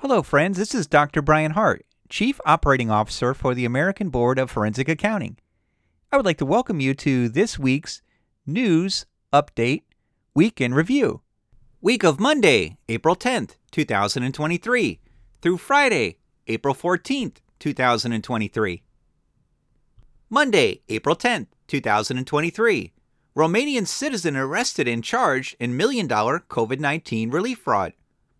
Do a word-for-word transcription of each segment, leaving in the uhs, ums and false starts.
Hello, friends. This is Doctor Brian Hart, Chief Operating Officer for the American Board of Forensic Accounting. I would like to welcome you to this week's News Update Week in Review. Week of Monday, April tenth, two thousand twenty-three, through Friday, April fourteenth, two thousand twenty-three. Monday, April tenth, two thousand twenty-three. Romanian citizen arrested and charged in million-dollar COVID nineteen relief fraud.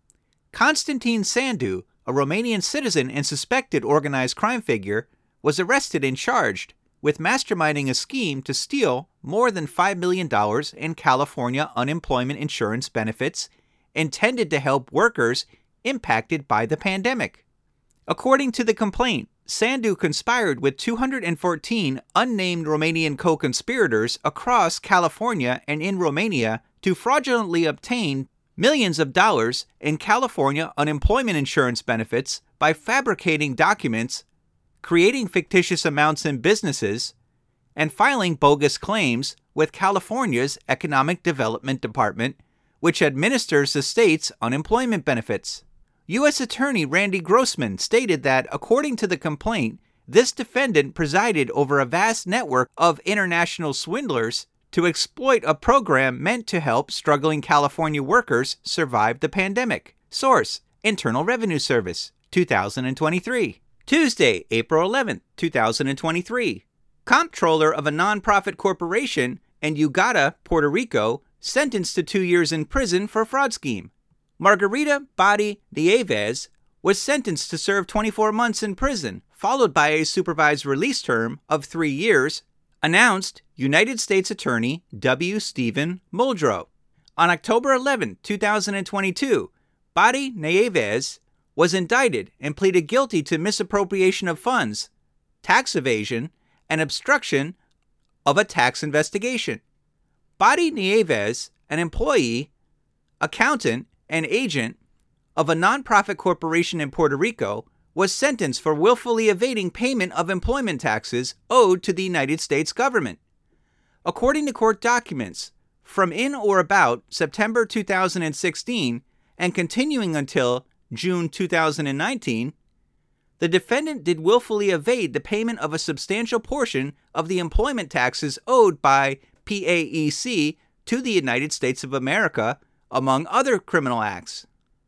Constantine Sandu, a Romanian citizen and suspected organized crime figure, was arrested and charged with masterminding a scheme to steal more than five million dollars in California unemployment insurance benefits intended to help workers impacted by the pandemic. According to the complaint, Sandu conspired with two hundred fourteen unnamed Romanian co-conspirators across California and in Romania to fraudulently obtain millions of dollars in California unemployment insurance benefits by fabricating documents, creating fictitious amounts in businesses, and filing bogus claims with California's Economic Development Department, which administers the state's unemployment benefits. U S Attorney Randy Grossman stated that, according to the complaint, this defendant presided over a vast network of international swindlers to exploit a program meant to help struggling California workers survive the pandemic. Source: Internal Revenue Service, two thousand twenty-three. Tuesday, April eleventh, two thousand twenty-three. Comptroller of a nonprofit corporation in Ugata, Puerto Rico, sentenced to two years in prison for fraud scheme. Margarita Badi Nieves was sentenced to serve twenty-four months in prison, followed by a supervised release term of three years, announced United States Attorney W. Stephen Muldrow. On October eleventh, two thousand twenty-two, Badi Nieves was indicted and pleaded guilty to misappropriation of funds, tax evasion, and obstruction of a tax investigation. Badi Nieves, an employee, accountant, and agent of a nonprofit corporation in Puerto Rico, was sentenced for willfully evading payment of employment taxes owed to the United States government. According to court documents, from in or about September two thousand sixteen and continuing until June two thousand nineteen, the defendant did willfully evade the payment of a substantial portion of the employment taxes owed by P A E C to the United States of America, among other criminal acts.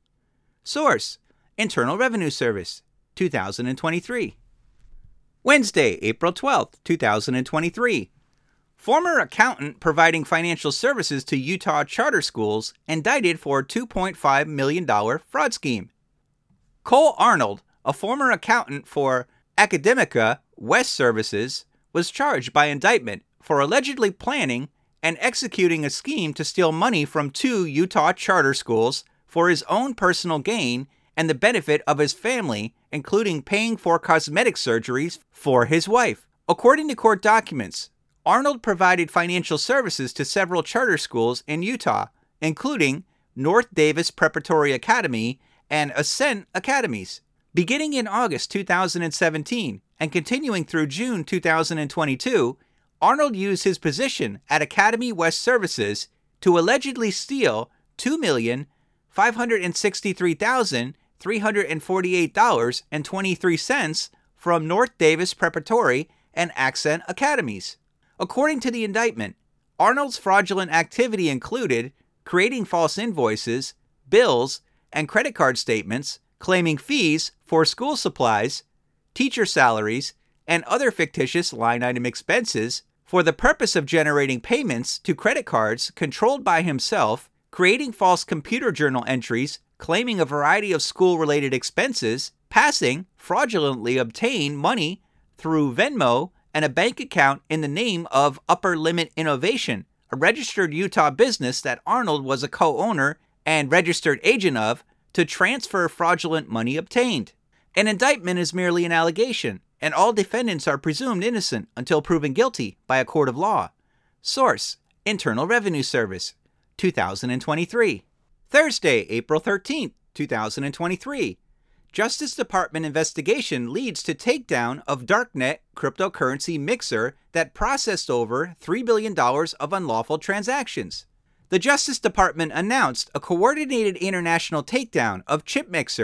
Source: Internal Revenue Service, two thousand twenty-three. Wednesday, April twelfth, two thousand twenty-three. Former accountant providing financial services to Utah charter schools indicted for two point five million dollars fraud scheme. Cole Arnold, a former accountant for Academica West Services, was charged by indictment for allegedly planning and executing a scheme to steal money from two Utah charter schools for his own personal gain and the benefit of his family, including paying for cosmetic surgeries for his wife. According to court documents, Arnold provided financial services to several charter schools in Utah, including North Davis Preparatory Academy and Ascent Academies. Beginning in August two thousand seventeen and continuing through June two thousand twenty-two, Arnold used his position at Academy West Services to allegedly steal two million five hundred sixty-three thousand three hundred forty-eight dollars and twenty-three cents from North Davis Preparatory and Accent Academies. According to the indictment, Arnold's fraudulent activity included creating false invoices, bills, and credit card statements, claiming fees for school supplies, teacher salaries, and other fictitious line item expenses for the purpose of generating payments to credit cards controlled by himself, creating false computer journal entries, claiming a variety of school-related expenses, passing fraudulently obtained money through Venmo and a bank account in the name of Upper Limit Innovation, a registered Utah business that Arnold was a co-owner and registered agent of, to transfer fraudulent money obtained. An indictment is merely an allegation, and all defendants are presumed innocent until proven guilty by a court of law. Source: Internal Revenue Service, two thousand twenty-three. Thursday, April thirteenth, two thousand twenty-three. Justice Department investigation leads to takedown of darknet cryptocurrency mixer that processed over three billion dollars of unlawful transactions. The Justice Department announced a coordinated international takedown of ChipMixer,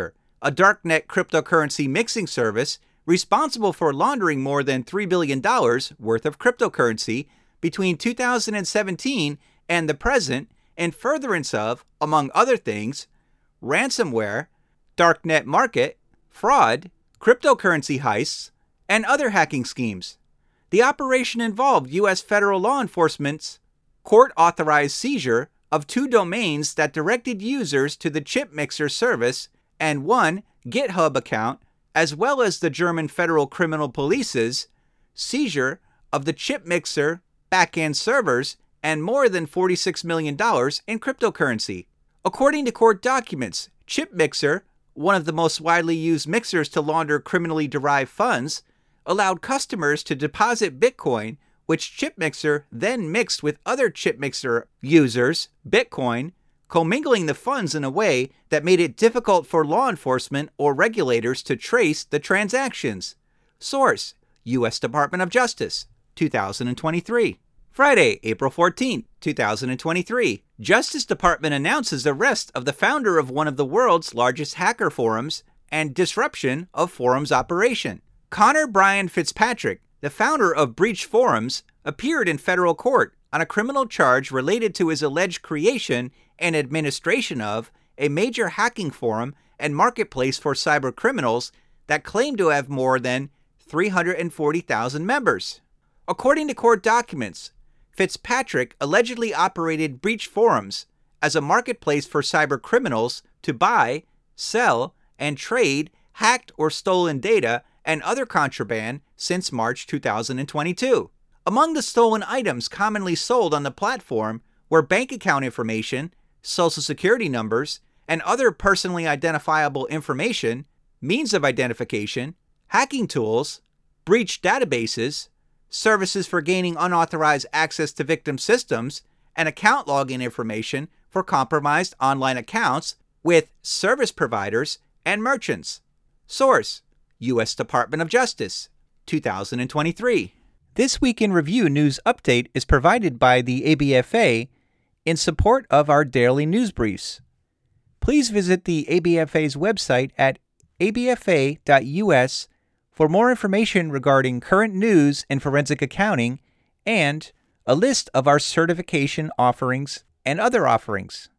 a darknet cryptocurrency mixing service responsible for laundering more than three billion dollars worth of cryptocurrency between two thousand seventeen and the present, in furtherance of, among other things, ransomware, darknet market, fraud, cryptocurrency heists, and other hacking schemes. The operation involved U S federal law enforcement's court-authorized seizure of two domains that directed users to the chip mixer service and one GitHub account, as well as the German Federal Criminal Police's seizure of the chip mixer back-end servers and more than forty-six million dollars in cryptocurrency. According to court documents, Chip Mixer, one of the most widely used mixers to launder criminally derived funds, allowed customers to deposit Bitcoin, which Chip Mixer then mixed with other Chip Mixer users' Bitcoin, commingling the funds in a way that made it difficult for law enforcement or regulators to trace the transactions. Source: U S Department of Justice, two thousand twenty-three. Friday, April fourteenth, two thousand twenty-three. Justice Department announces arrest of the founder of one of the world's largest hacker forums and disruption of forum's operation. Connor Brian Fitzpatrick, the founder of Breach Forums, appeared in federal court on a criminal charge related to his alleged creation and administration of a major hacking forum and marketplace for cybercriminals that claimed to have more than three hundred forty thousand members. According to court documents, Fitzpatrick allegedly operated Breach Forums as a marketplace for cybercriminals to buy, sell, and trade hacked or stolen data and other contraband since March two thousand twenty-two. Among the stolen items commonly sold on the platform were bank account information, social security numbers, and other personally identifiable information, means of identification, hacking tools, breached databases, services for gaining unauthorized access to victim systems, and account login information for compromised online accounts with service providers and merchants. Source: U S Department of Justice, two thousand twenty-three. This Week in Review news update is provided by the A B F A in support of our daily news briefs. Please visit the A B F A's website at a b f a dot u s for more information regarding current news in forensic accounting and a list of our certification offerings and other offerings.